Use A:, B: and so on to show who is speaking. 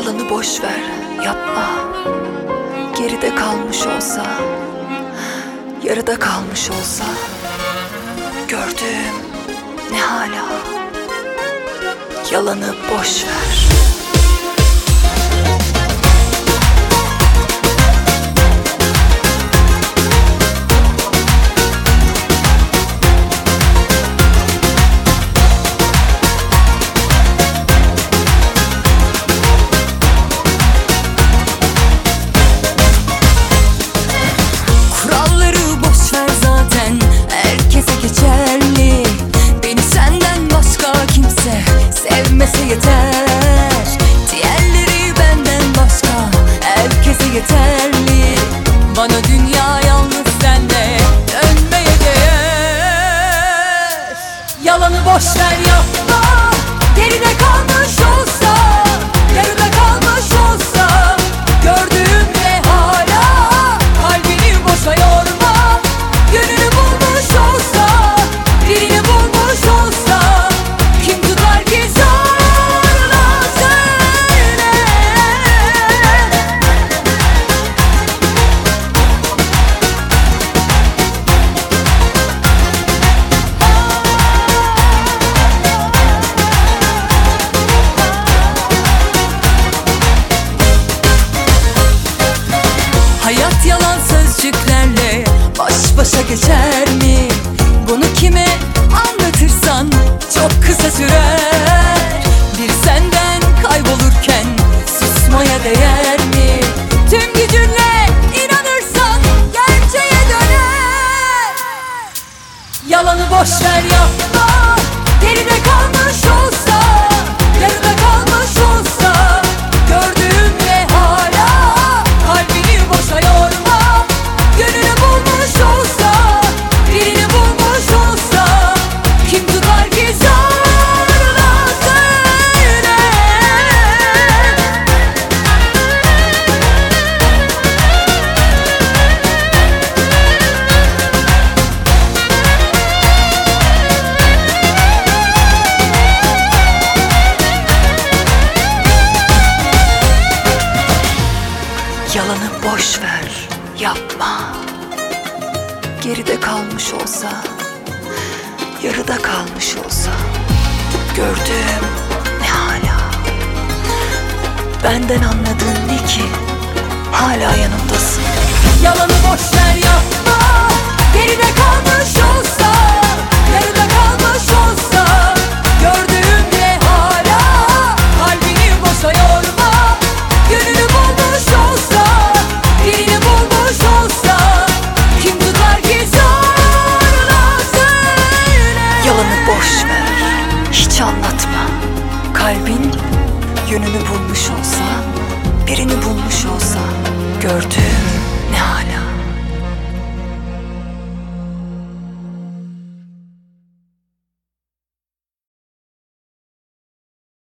A: Yalanı boş ver, yapma. Geride kalmış olsa, yarıda kalmış olsa, gördüğüm ne hala. Yalanı boş ver.
B: Sevmese yeter, diğerleri benden başka, herkese yeterli. Bana dünya yalnız senle dönmeye değer. Yalanı boş ver, yapma. Geride kalmış olsa, yarıda kalmış olsa, gördüğüm ne hala. Kalbini boşa yorma. Yönünü bulmuş olsa, birini bulmuş olsa, kim tutar ki zorla söyle. Hayat yalan sözcüklerle baş başa geçer mi? Bunu kime anlatırsan çok kısa sürer. Bir senden kaybolurken susmaya değer mi? Tüm gücünle inanırsan gerçeğe döner. Yalanı boş ver, yapma. Geride kalmış olsa, yarıda kalmış olsa, gördüğüm ne hala. Kalbini boşa yorma. Yönünü bulmuş olsa, birini bulmuş olsa, kim tutar ki zorla söyle.
A: Yalanı boş ver, yapma. Geride kalmış olsa, yarıda kalmış olsa, gördüğüm ne hala. Benden anladığın ne ki? Hala yanımdasın.
B: Yalanı boş ver, yapma. Geride kalmış olsa, yarıda kalmış olsa, gördüğüm ne hala. Kalbini boşa yorma. Yönünü bulmuş olsa, birini bulmuş olsa, kim tutar ki zorla söyle.
A: Yalanı boş ver, hiç anlatma. Kalbin yönünü bulmuş olsa, birini bulmuş olsa, gördüğüm